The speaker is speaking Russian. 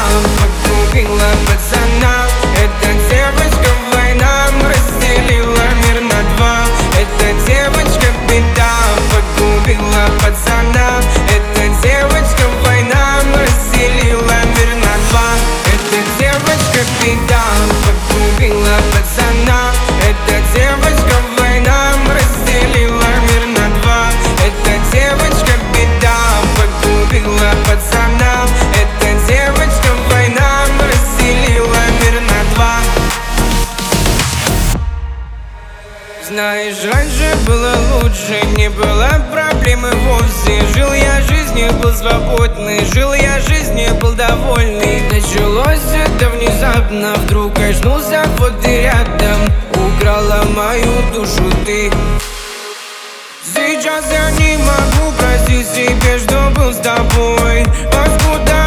погубила пацана. Эта девочка война разделила мир на два. Эта девочка беда, погубила пацана. Эта девочка война разделила мир на два. Эта девочка беда, погубила пацана. Эта девочка война разделила мир на два. Эта девочка беда, погубила пацана. Эта девочка война разделила мир на два. Знаешь, раньше было лучше, не было проблемы вовсе. Жил я жизнью, был свободный, жил я жизнью, был довольный. Началось это внезапно, вдруг очнулся вот и рядом. Украла мою душу ты. Сейчас я не могу простить себе, что был с тобой. Откуда